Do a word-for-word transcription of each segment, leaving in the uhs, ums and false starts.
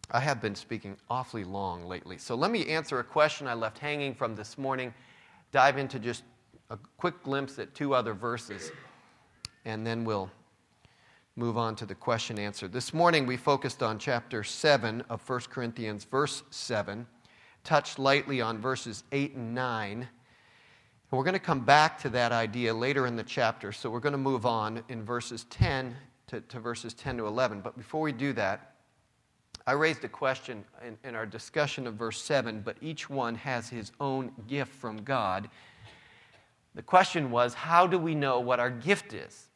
I have been speaking awfully long lately. So let me answer a question I left hanging from this morning, dive into just a quick glimpse at two other verses, and then we'll move on to the question answer. This morning we focused on chapter seven of First Corinthians, verse seven, touched lightly on verses eight and nine. And we're going to come back to that idea later in the chapter, so we're going to move on in verses ten to, to verses ten to eleven. But before we do that, I raised a question in, in our discussion of verse seven, but each one has his own gift from God. The question was, how do we know what our gift is?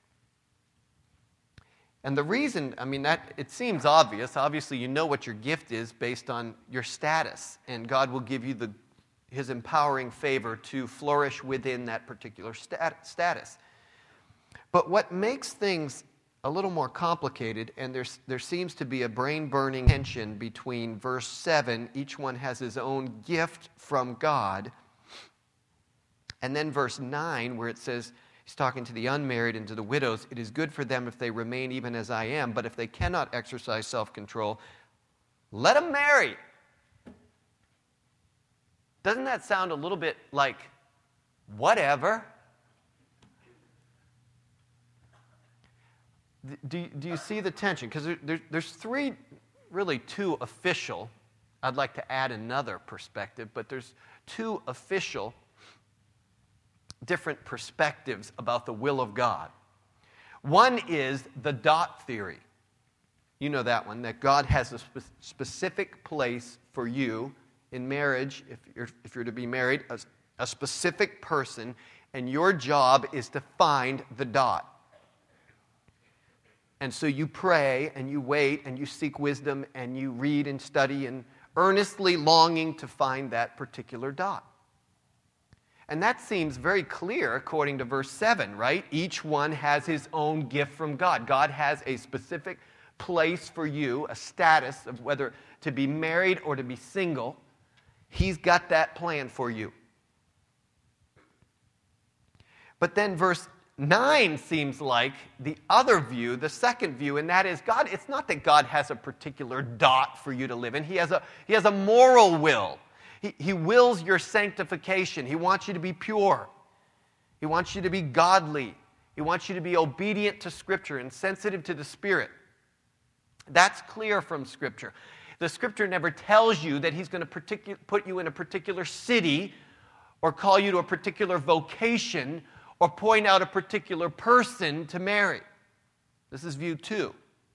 And the reason, I mean, that it seems obvious. Obviously, you know what your gift is based on your status, and God will give you the, His empowering favor to flourish within that particular stat, status. But what makes things a little more complicated, and there's, there seems to be a brain-burning tension between verse seven, each one has his own gift from God, and then verse nine, where it says, he's talking to the unmarried and to the widows, it is good for them if they remain even as I am, but if they cannot exercise self-control, let them marry. Doesn't that sound a little bit like whatever? Do, do you see the tension? Because there, there, there's three, really two official, I'd like to add another perspective, but there's two official different perspectives about the will of God. One is the dot theory. You know that one, that God has a spe- specific place for you in marriage, if you're, if you're to be married, a, a specific person, and your job is to find the dot. And so you pray, and you wait, and you seek wisdom, and you read and study, and earnestly longing to find that particular dot. And that seems very clear according to verse seven, right? Each one has his own gift from God. God has a specific place for you, a status of whether to be married or to be single. He's got that plan for you. But then verse nine seems like the other view, the second view, and that is God, it's not that God has a particular dot for you to live in. He has a, he has a moral will. He, he wills your sanctification. He wants you to be pure. He wants you to be godly. He wants you to be obedient to Scripture and sensitive to the Spirit. That's clear from Scripture. The Scripture never tells you that He's going to particu- put you in a particular city or call you to a particular vocation or point out a particular person to marry. This is view two.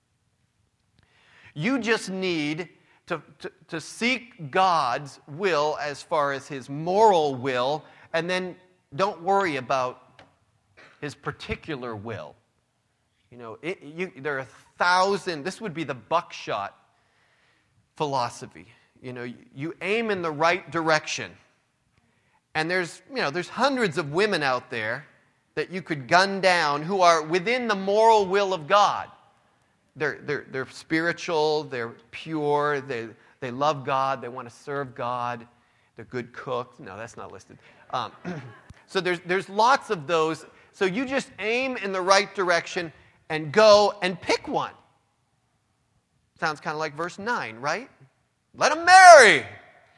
You just need To, to, to seek God's will as far as His moral will, and then don't worry about His particular will. You know, it, you, there are a thousand, this would be the buckshot philosophy. You know, you, you aim in the right direction, and there's, you know, there's hundreds of women out there that you could gun down who are within the moral will of God. They're, they're, they're spiritual, they're pure, they, they love God, they want to serve God, they're good cooks. No, that's not listed. Um, so there's, there's lots of those. So you just aim in the right direction and go and pick one. Sounds kind of like verse nine, right? Let them marry.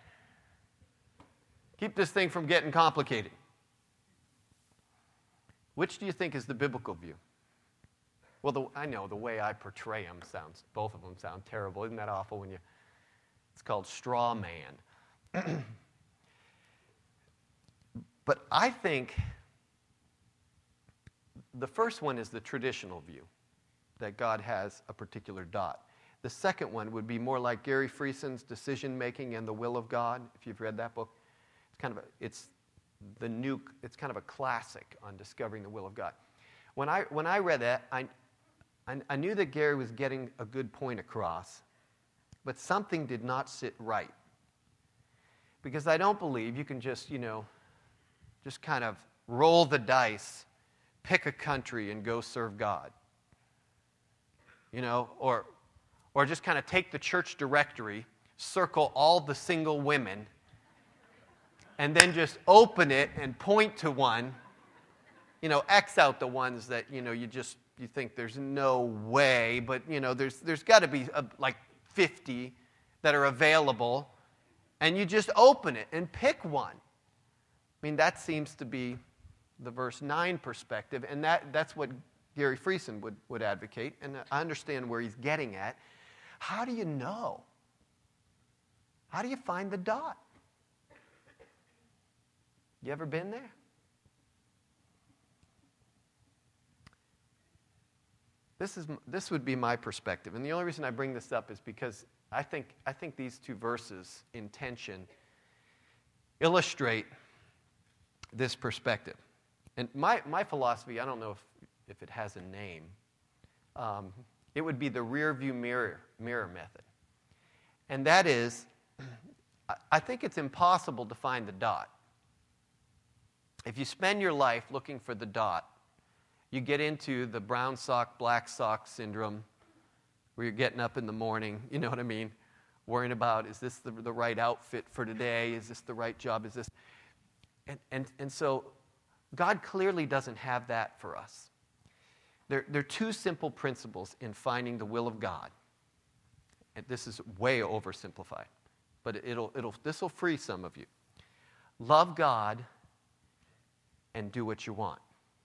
Keep this thing from getting complicated. Which do you think is the biblical view? Well, the, I know the way I portray them sounds, both of them sound terrible. Isn't that awful when you, it's called straw man. But I think the first one is the traditional view, that God has a particular dot. The second one would be more like Gary Frieson's Decision Making and the Will of God, if you've read that book. It's kind of a, it's the new, it's kind of a classic on discovering the will of God. When I when I read that, I I knew that Gary was getting a good point across, but something did not sit right. Because I don't believe you can just, you know, just kind of roll the dice, pick a country, and go serve God. You know, or or just kind of take the church directory, circle all the single women, and then just open it and point to one, you know, X out the ones that, you know, you just, you think there's no way, but, you know, there's there's got to be a, like fifty that are available, and you just open it and pick one. I mean, that seems to be the verse nine perspective, and that, that's what Gary Friesen would, would advocate, and I understand where he's getting at. How do you know? How do you find the dot? You ever been there? This is this would be my perspective, and the only reason I bring this up is because I think I think these two verses in tension illustrate this perspective. And my, my philosophy, I don't know if, if it has a name, um, it would be the rear view mirror, mirror method. And that is, I think it's impossible to find the dot. If you spend your life looking for the dot, you get into the brown sock, black sock syndrome, where you're getting up in the morning, you know what I mean, worrying about, is this the, the right outfit for today? Is this the right job? Is this... And, and, and so God clearly doesn't have that for us. There, there are two simple principles in finding the will of God. And this is way oversimplified, but it'll, it'll, this will free some of you. Love God and do what you want.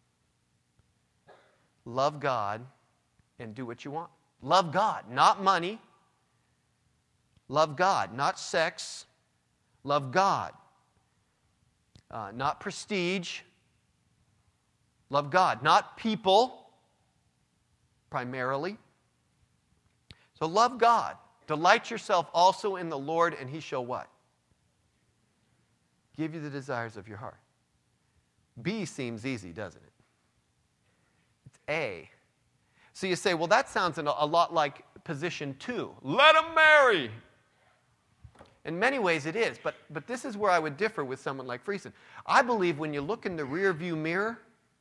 Love God and do what you want. Love God, not money. Love God, not sex. Love God. Uh, not prestige. Love God, not people, primarily. So love God. Delight yourself also in the Lord, and He shall what? Give you the desires of your heart. B seems easy, doesn't it? It's A. So you say, well, that sounds a lot like position two. Let them marry. In many ways it is, but, but this is where I would differ with someone like Friesen. I believe when you look in the rear view mirror,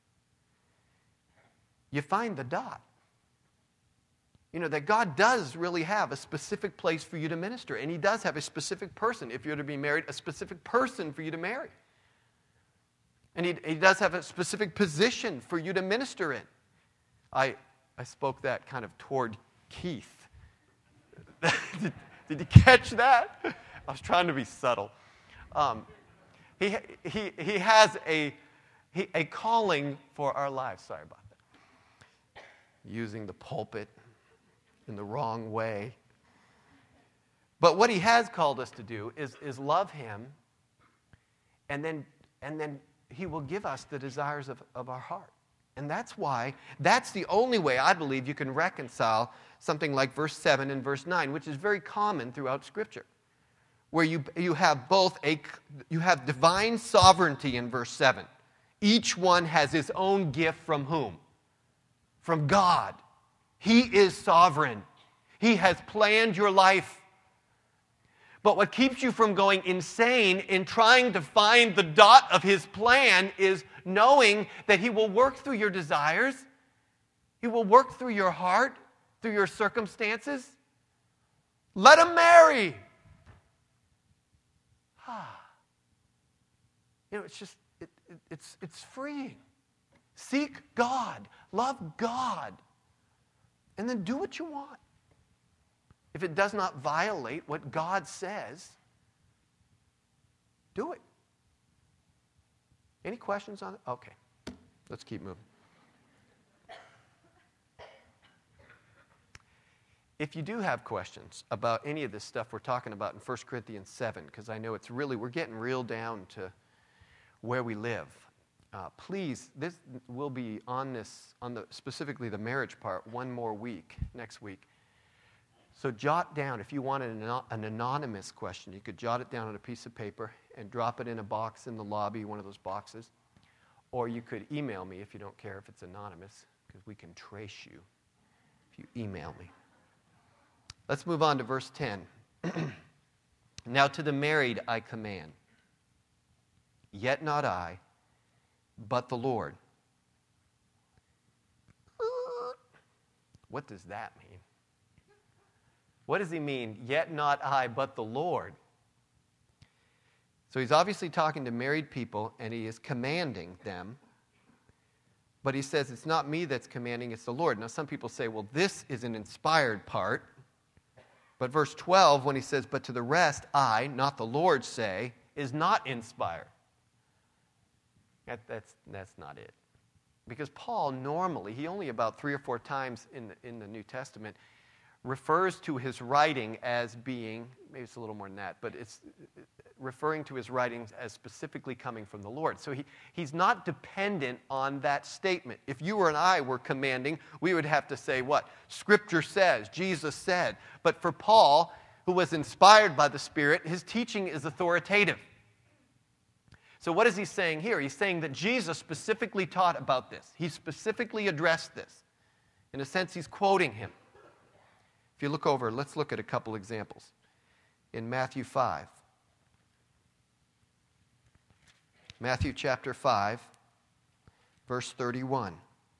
you find the dot. You know, that God does really have a specific place for you to minister, and He does have a specific person, if you're to be married, a specific person for you to marry. And He, he does have a specific position for you to minister in. I, I spoke that kind of toward Keith. did, did you catch that? I was trying to be subtle. Um, he, he, he has a, he, a calling for our lives. Sorry about that. Using the pulpit in the wrong way. But what He has called us to do is, is love Him, and then, and then He will give us the desires of, of our heart. And that's why, that's the only way I believe you can reconcile something like verse seven and verse nine, which is very common throughout Scripture, where you, you have both a, you have divine sovereignty in verse seven. Each one has his own gift from whom? From God. He is sovereign. He has planned your life. But what keeps you from going insane in trying to find the dot of His plan is knowing that He will work through your desires. He will work through your heart, through your circumstances. Let Him marry. You know, it's just, it, it, it's, it's freeing. Seek God. Love God. And then do what you want. If it does not violate what God says, do it. Any questions on it? Okay. Let's keep moving. If you do have questions about any of this stuff we're talking about in First Corinthians seven, because I know it's really, we're getting real down to where we live. Uh, please, this will be on this, on the specifically the marriage part, one more week, next week. So jot down, if you want an, an anonymous question, you could jot it down on a piece of paper and drop it in a box in the lobby, one of those boxes. Or you could email me if you don't care if it's anonymous, because we can trace you if you email me. Let's move on to verse ten. Now to the married I command, yet not I, but the Lord. What does that mean? What does he mean, yet not I, but the Lord? So he's obviously talking to married people, and he is commanding them. But he says, it's not me that's commanding, it's the Lord. Now, some people say, well, this is an inspired part. But verse twelve, when he says, but to the rest I, not the Lord, say, is not inspired. That, that's, that's not it. Because Paul normally, he only about three or four times in the, in the New Testament, refers to his writing as being, maybe it's a little more than that, but it's referring to his writings as specifically coming from the Lord. So he, he's not dependent on that statement. If you or and I were commanding, we would have to say what? Scripture says, Jesus said. But for Paul, who was inspired by the Spirit, his teaching is authoritative. So what is he saying here? He's saying that Jesus specifically taught about this. He specifically addressed this. In a sense, he's quoting him. If you look over, let's look at a couple examples. In Matthew five. Matthew chapter five, verse thirty-one.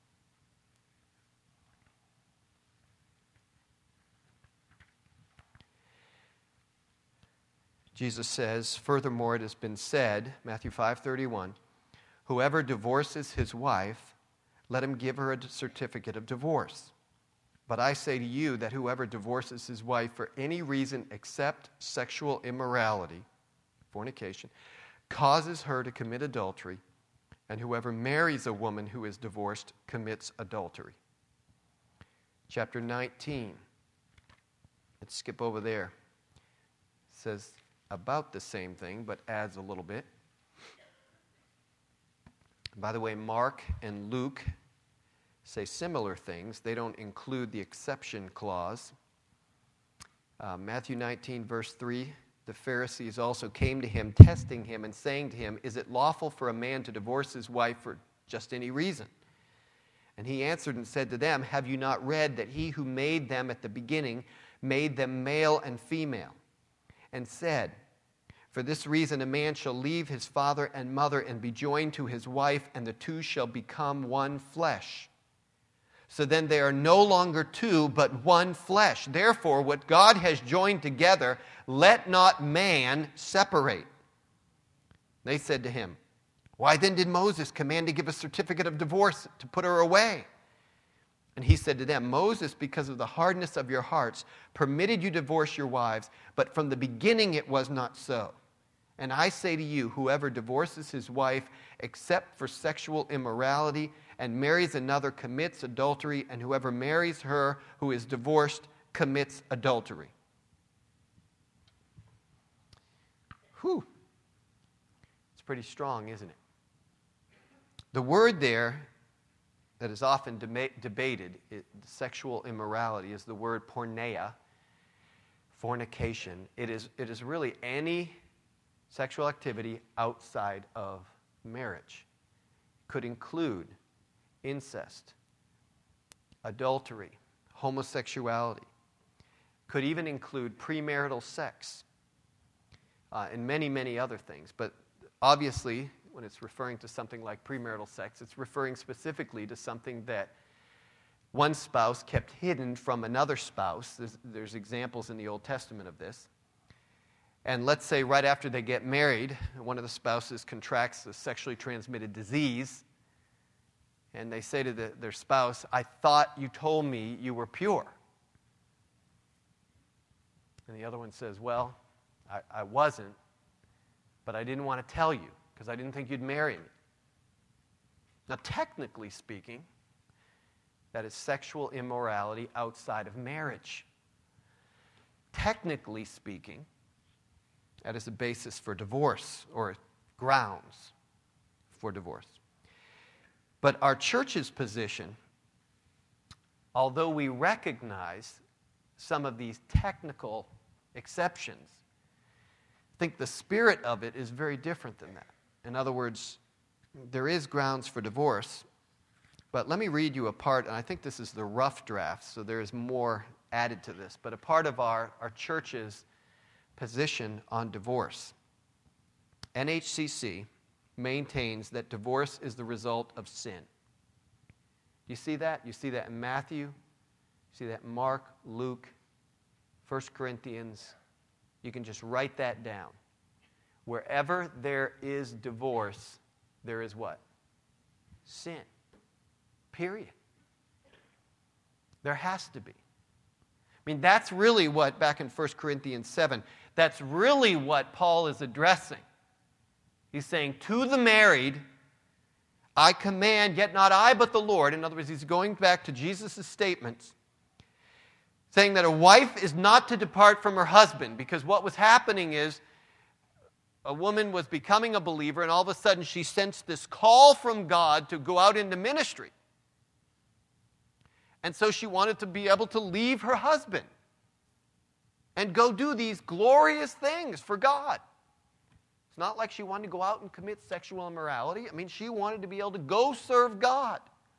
Jesus says, furthermore, it has been said, Matthew five thirty-one, whoever divorces his wife, let him give her a certificate of divorce. But I say to you that whoever divorces his wife for any reason except sexual immorality, fornication, causes her to commit adultery, and whoever marries a woman who is divorced commits adultery. Chapter nineteen. Let's skip over there. It says about the same thing, but adds a little bit. By the way, Mark and Luke say similar things. They don't include the exception clause. Uh, Matthew nineteen, verse three, the Pharisees also came to him, testing him and saying to him, is it lawful for a man to divorce his wife for just any reason? And he answered and said to them, have you not read that he who made them at the beginning made them male and female, and said, for this reason a man shall leave his father and mother and be joined to his wife, and the two shall become one flesh. So then they are no longer two, but one flesh. Therefore, what God has joined together, let not man separate. They said to him, why then did Moses command to give a certificate of divorce to put her away? And he said to them, Moses, because of the hardness of your hearts, permitted you to divorce your wives, but from the beginning it was not so. And I say to you, whoever divorces his wife except for sexual immorality and marries another commits adultery, and whoever marries her who is divorced commits adultery. Whew. It's pretty strong, isn't it? The word there that is often dema- debated, it, sexual immorality, is the word porneia, fornication. It is, it is really any sexual activity outside of marriage. Could include incest, adultery, homosexuality. Could even include premarital sex, uh, and many, many other things. But obviously, when it's referring to something like premarital sex, it's referring specifically to something that one spouse kept hidden from another spouse. There's, there's examples in the Old Testament of this. And let's say right after they get married, one of the spouses contracts a sexually transmitted disease, and they say to the, their spouse, I thought you told me you were pure. And the other one says, well, I, I wasn't, but I didn't want to tell you because I didn't think you'd marry me. Now, technically speaking, that is sexual immorality outside of marriage. Technically speaking, that is a basis for divorce or grounds for divorce. But our church's position, although we recognize some of these technical exceptions, I think the spirit of it is very different than that. In other words, there is grounds for divorce, but let me read you a part, and I think this is the rough draft, so there is more added to this, but a part of our, our church's position on divorce. N H C C maintains that divorce is the result of sin. You see that? You see that in Matthew, you see that in Mark, Luke, First Corinthians. You can just write that down. Wherever there is divorce, there is what? Sin. Period. There has to be. mean, that's really what, back in First Corinthians seven, that's really what Paul is addressing. He's saying, to the married, I command, yet not I, but the Lord. In other words, he's going back to Jesus' statements, saying that a wife is not to depart from her husband, because what was happening is a woman was becoming a believer, and all of a sudden she sensed this call from God to go out into ministry. And so she wanted to be able to leave her husband and go do these glorious things for God. It's not like she wanted to go out and commit sexual immorality. I mean, she wanted to be able to go serve God.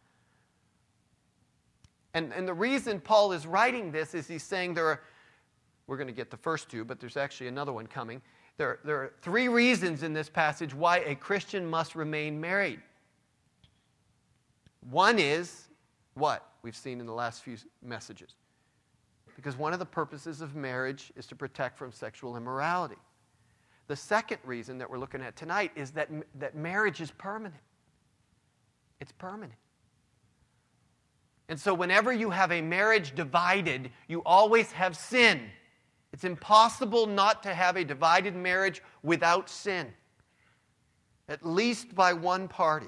And, and the reason Paul is writing this is he's saying there are, we're going to get the first two, but there's actually another one coming. There, there are three reasons in this passage why a Christian must remain married. One is what we've seen in the last few messages. Because one of the purposes of marriage is to protect from sexual immorality. The second reason that we're looking at tonight is that, that marriage is permanent. It's permanent. And so whenever you have a marriage divided, you always have sin. It's impossible not to have a divided marriage without sin, at least by one party.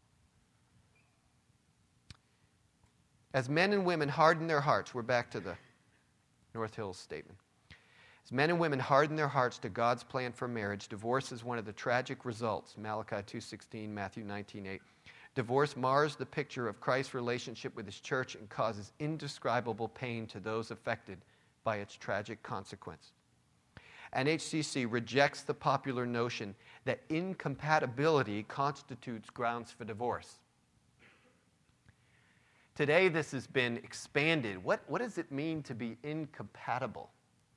As men and women harden their hearts, we're back to the North Hills statement. As men and women harden their hearts to God's plan for marriage, divorce is one of the tragic results. Malachi two sixteen, Matthew nineteen eight. Divorce mars the picture of Christ's relationship with his church and causes indescribable pain to those affected by its tragic consequence. N H C C rejects the popular notion that incompatibility constitutes grounds for divorce. Today, this has been expanded. What, what does it mean to be incompatible?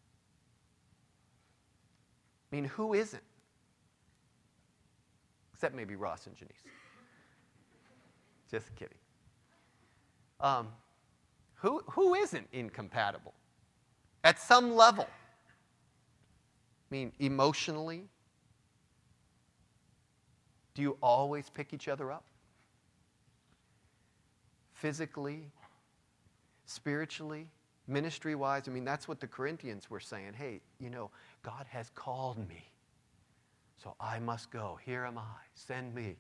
I mean, who isn't? Except maybe Ross and Janice. Just kidding. Um, who, who isn't incompatible? At some level. I mean, emotionally? Do you always pick each other up? Physically? Spiritually? Ministry-wise? I mean, that's what the Corinthians were saying. Hey, you know, God has called me, so I must go. Here am I. Send me.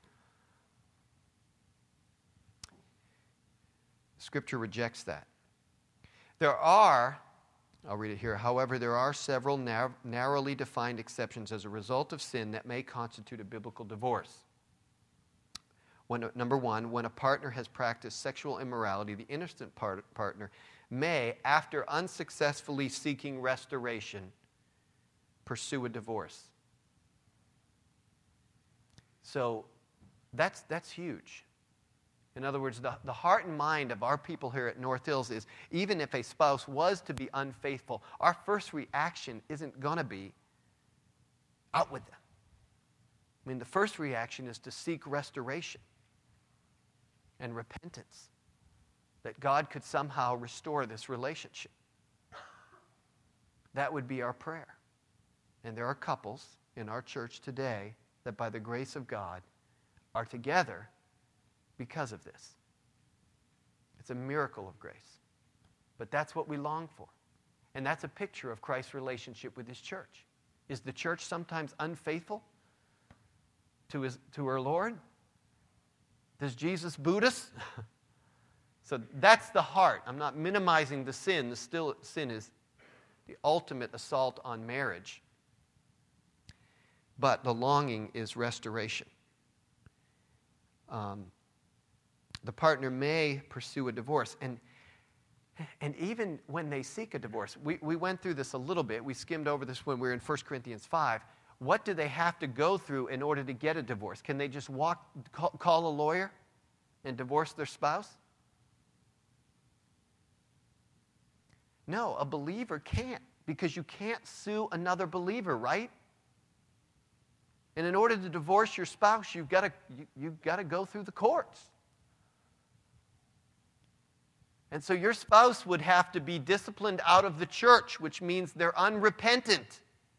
Scripture rejects that. There are, I'll read it here, however, there are several nar- narrowly defined exceptions as a result of sin that may constitute a biblical divorce. When, number one, when a partner has practiced sexual immorality, the innocent part- partner may, after unsuccessfully seeking restoration, pursue a divorce. So that's, that's huge. In other words, the, the heart and mind of our people here at North Hills is, even if a spouse was to be unfaithful, our first reaction isn't going to be, out with them. I mean, the first reaction is to seek restoration and repentance, that God could somehow restore this relationship. That would be our prayer. And there are couples in our church today that by the grace of God are together because of this. It's a miracle of grace. But that's what we long for. And that's a picture of Christ's relationship with his church. Is the church sometimes unfaithful to, his, to her Lord? Does Jesus boot us? So that's the heart. I'm not minimizing the sin. The still sin is the ultimate assault on marriage. But the longing is restoration. Um, the partner may pursue a divorce. And, and even when they seek a divorce, we, we went through this a little bit. We skimmed over this when we were in First Corinthians five. What do they have to go through in order to get a divorce? Can they just walk, call, call a lawyer and divorce their spouse? No, a believer can't, because you can't sue another believer, right? And in order to divorce your spouse, you've got to, you, you've got to go through the courts. And so your spouse would have to be disciplined out of the church, which means they're unrepentant.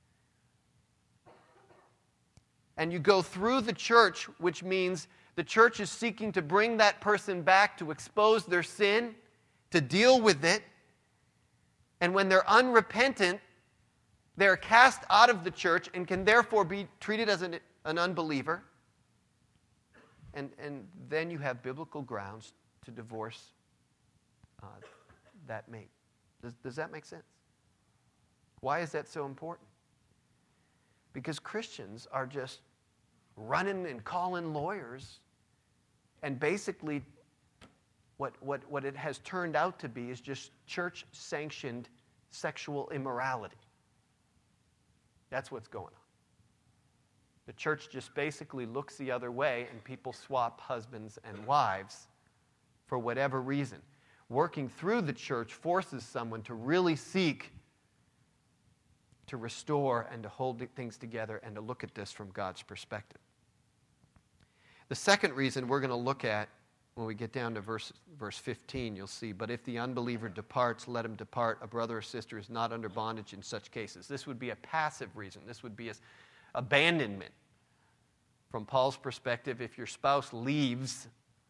And you go through the church, which means the church is seeking to bring that person back to expose their sin, to deal with it. And when they're unrepentant, they're cast out of the church and can therefore be treated as an, an unbeliever. And, and then you have biblical grounds to divorce uh, that mate. Does, does that make sense? Why is that so important? Because Christians are just running and calling lawyers, and basically what, what, what it has turned out to be is just church-sanctioned sexual immorality. That's what's going on. The church just basically looks the other way, and people swap husbands and wives for whatever reason. Working through the church forces someone to really seek to restore and to hold things together and to look at this from God's perspective. The second reason we're going to look at when we get down to verse, verse fifteen, you'll see, but if the unbeliever departs, let him depart. A brother or sister is not under bondage in such cases. This would be a passive reason. This would be a, abandonment. From Paul's perspective, if your spouse leaves,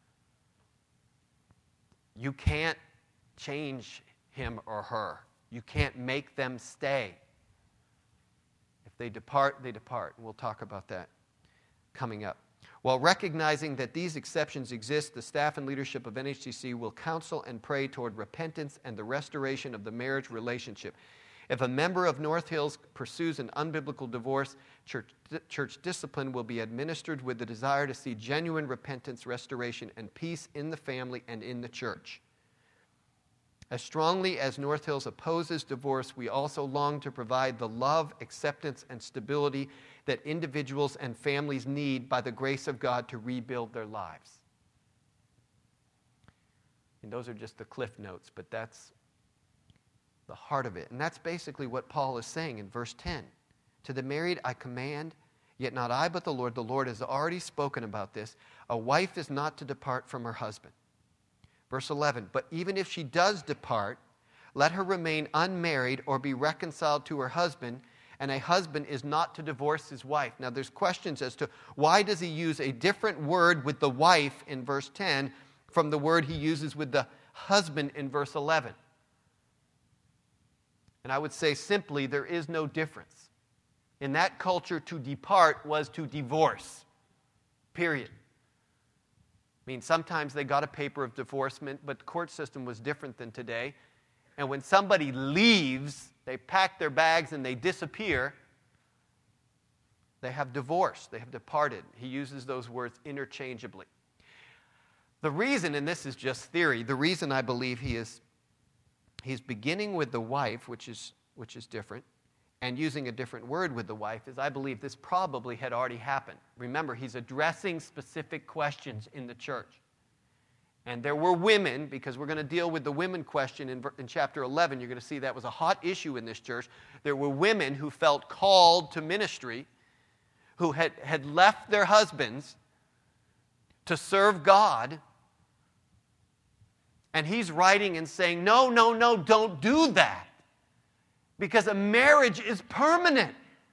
you can't change him or her. You can't make them stay. If they depart, they depart. And we'll talk about that coming up. While recognizing that these exceptions exist, the staff and leadership of N H C C will counsel and pray toward repentance and the restoration of the marriage relationship. If a member of North Hills pursues an unbiblical divorce, church, church discipline will be administered with the desire to see genuine repentance, restoration, and peace in the family and in the church. As strongly as North Hills opposes divorce, we also long to provide the love, acceptance, and stability that individuals and families need by the grace of God to rebuild their lives. And those are just the cliff notes, but that's the heart of it. And that's basically what Paul is saying in verse ten. To the married I command, yet not I but the Lord. The Lord has already spoken about this. A wife is not to depart from her husband. Verse eleven, but even if she does depart, let her remain unmarried or be reconciled to her husband, and a husband is not to divorce his wife. Now there's questions as to why does he use a different word with the wife in verse ten from the word he uses with the husband in verse eleven. And I would say simply, there is no difference. In that culture, to depart was to divorce. Period. I mean, sometimes they got a paper of divorcement, but the court system was different than today. And when somebody leaves, they pack their bags and they disappear, they have divorced, they have departed. He uses those words interchangeably. The reason, and this is just theory, the reason I believe he is he's beginning with the wife, which is which is different, and using a different word with the wife, is I believe this probably had already happened. Remember, he's addressing specific questions in the church. And there were women, because we're going to deal with the women question in, in chapter eleven. You're going to see that was a hot issue in this church. There were women who felt called to ministry, who had, had left their husbands to serve God. And he's writing and saying, no, no, no, don't do that. Because a marriage is permanent.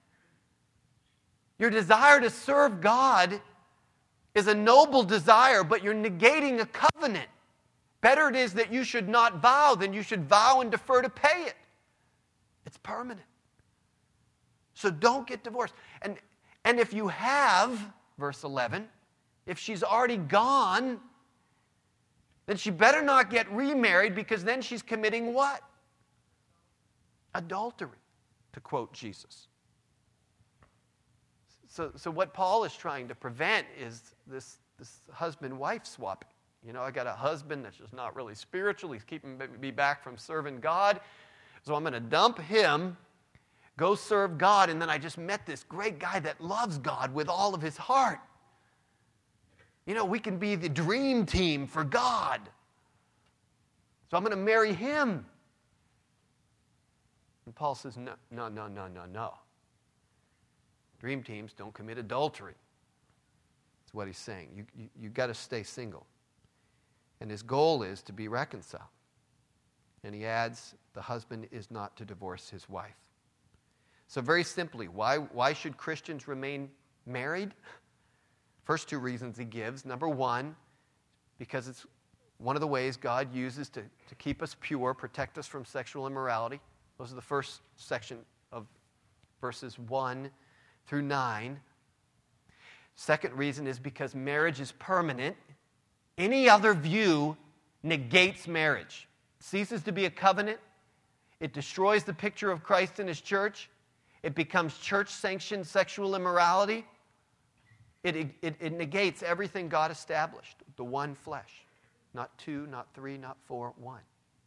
Your desire to serve God is a noble desire, but you're negating a covenant. Better it is that you should not vow than you should vow and defer to pay it. It's permanent. So don't get divorced. And, and if you have, verse eleven, if she's already gone, then she better not get remarried, because then she's committing what? Adultery, to quote Jesus. So, so what Paul is trying to prevent is this, this husband-wife swapping. You know, I got a husband that's just not really spiritual. He's keeping me back from serving God. So I'm going to dump him, go serve God, and then I just met this great guy that loves God with all of his heart. You know, we can be the dream team for God. So I'm going to marry him. And Paul says, no, no, no, no, no, no. Dream teams don't commit adultery. That's what he's saying. You, you, you've got to stay single. And his goal is to be reconciled. And he adds, the husband is not to divorce his wife. So very simply, why, why should Christians remain married? First two reasons he gives. Number one, because it's one of the ways God uses to, to keep us pure, protect us from sexual immorality. Those are the first section of verses one through nine. Second reason is because marriage is permanent. Any other view negates marriage. It ceases to be a covenant. It destroys the picture of Christ and his church. It becomes church-sanctioned sexual immorality. It, it, it negates everything God established, the one flesh. Not two, not three, not four, one.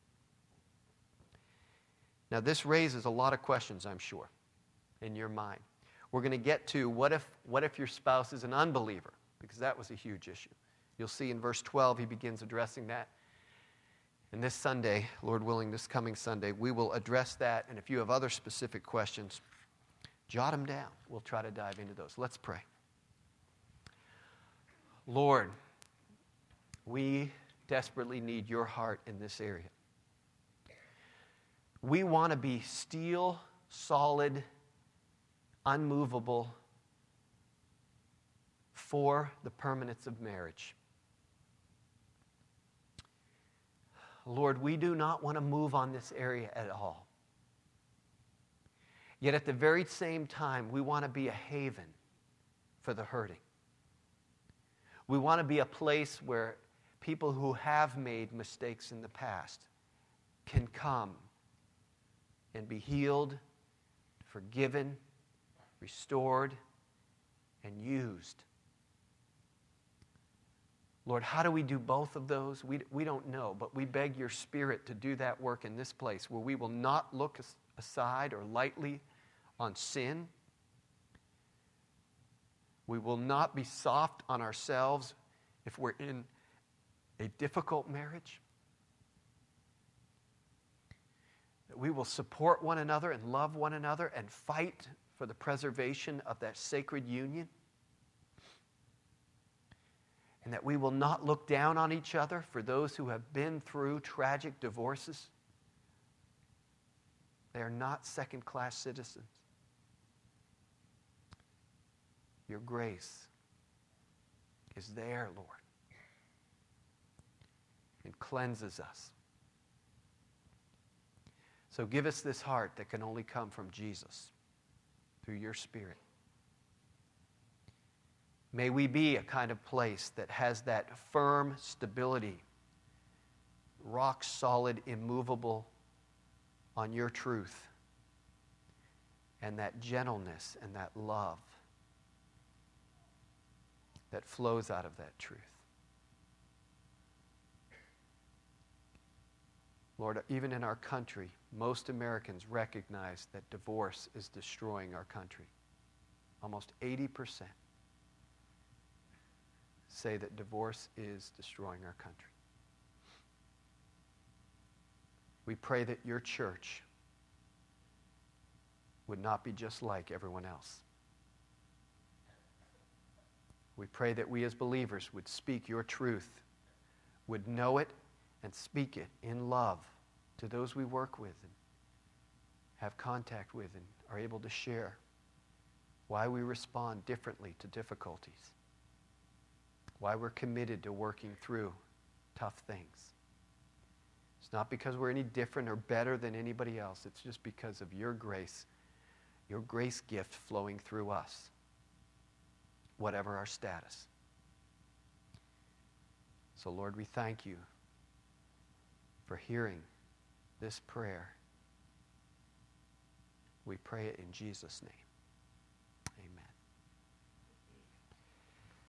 Now, this raises a lot of questions, I'm sure, in your mind. We're going to get to what if, what if your spouse is an unbeliever, because that was a huge issue. You'll see in verse twelve, he begins addressing that. And this Sunday, Lord willing, this coming Sunday, we will address that. And if you have other specific questions, jot them down. We'll try to dive into those. Let's pray. Lord, we desperately need your heart in this area. We want to be steel, solid, unmovable for the permanence of marriage. Lord, we do not want to move on this area at all. Yet at the very same time, we want to be a haven for the hurting. We want to be a place where people who have made mistakes in the past can come and be healed, forgiven, restored, and used. Lord, how do we do both of those? We, we don't know, but we beg your Spirit to do that work in this place where we will not look aside or lightly on sin. We will not be soft on ourselves if we're in a difficult marriage. That we will support one another and love one another and fight for the preservation of that sacred union. And that we will not look down on each other for those who have been through tragic divorces. They are not second-class citizens. Your grace is there, Lord, and cleanses us. So give us this heart that can only come from Jesus through your Spirit. May we be a kind of place that has that firm stability, rock solid, immovable on your truth, and that gentleness and that love that flows out of that truth. Lord, even in our country, most Americans recognize that divorce is destroying our country. Almost eighty percent say that divorce is destroying our country. We pray that your church would not be just like everyone else. We pray that we as believers would speak your truth, would know it and speak it in love to those we work with and have contact with and are able to share why we respond differently to difficulties, why we're committed to working through tough things. It's not because we're any different or better than anybody else. It's just because of your grace, your grace gift flowing through us, whatever our status. So, Lord, we thank you for hearing this prayer. We pray it in Jesus' name.